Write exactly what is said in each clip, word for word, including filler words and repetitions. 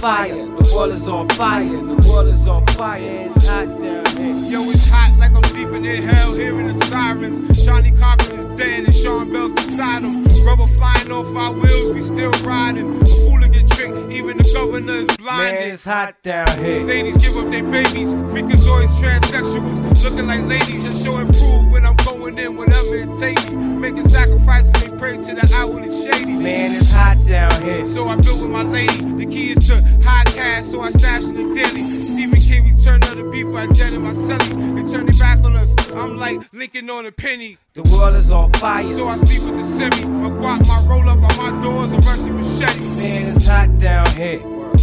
fire. The world is on fire. The world is on fire. It's hot down here. Yo, it's hot like I'm sleeping in hell, hearing the sirens. Johnny Cochran is dead and Sean Bell's beside him. Rubber flying off our wheels, we still riding. A fool to get tricked, even the governor is blinded. Man, it's hot down here. Ladies give up their babies, freakazoids, transsexuals, looking like ladies. Just show and prove when I'm going in, whatever it takes me. Making sacrifices, they pray to the hour and shady. Man, it's hot down here. So I built with my lady. The key is to high cash, so I stash in the daily. Stephen King returned other people, I dead in my celly. They turn it back on us. I'm like Lincoln on a penny. The world is on fire. So I sleep with the semi. My guap, my roll up on my doors, a rusty machete. Man, it's hot down here.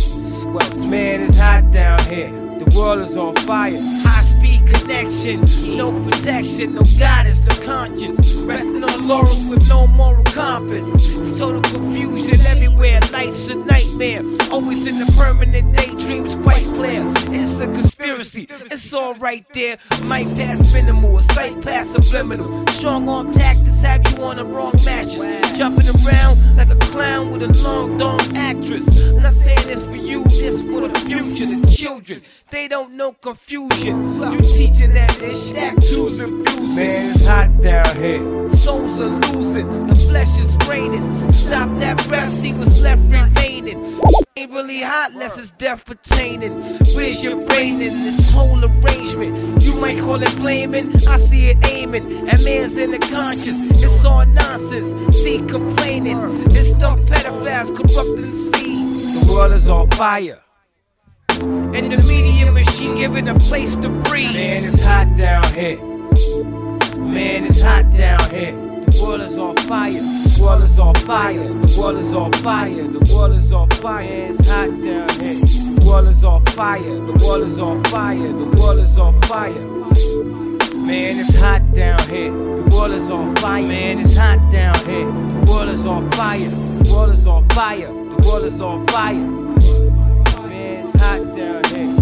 Man, it's hot down here. The world is on fire. High speed connection, no protection, no guidance, no conscience. Resting on laurels with no moral compass. It's total confusion everywhere. Life's a nightmare. Always in the permanent daydreams, quite clear. It's a conspiracy. It's all right there. Might pass minimal, a sight pass subliminal. Strong arm tactics have you on the wrong mattress. Jumping around like a clown with a long dong actress. I'm not saying this for you, this for the future. The children, they don't know confusion. You teaching that this that two's infusing. Man, it's hot down here. Souls are losing, the flesh is raining. Stop that breath, see what's left remaining. Ain't really hot unless it's death pertaining. Where's your brain in this whole arrangement? You might call it flaming, I see it aiming. And man's in the conscience, it's all nonsense. See complaining, it's them pedophiles corrupting the seeds. The world is on fire. And the media machine giving a place to breathe. Man, it's hot down here. Man, it's hot down here. The world is on fire. The world is on fire. The world is on fire. The world is on fire. It's hot down here. The world is on fire. The world is on fire. The world is on fire. Man, it's hot down here. The world is on fire. Man, it's hot down here. The world is on fire. The world is on fire. The world is on fire. Man, it's hot down here.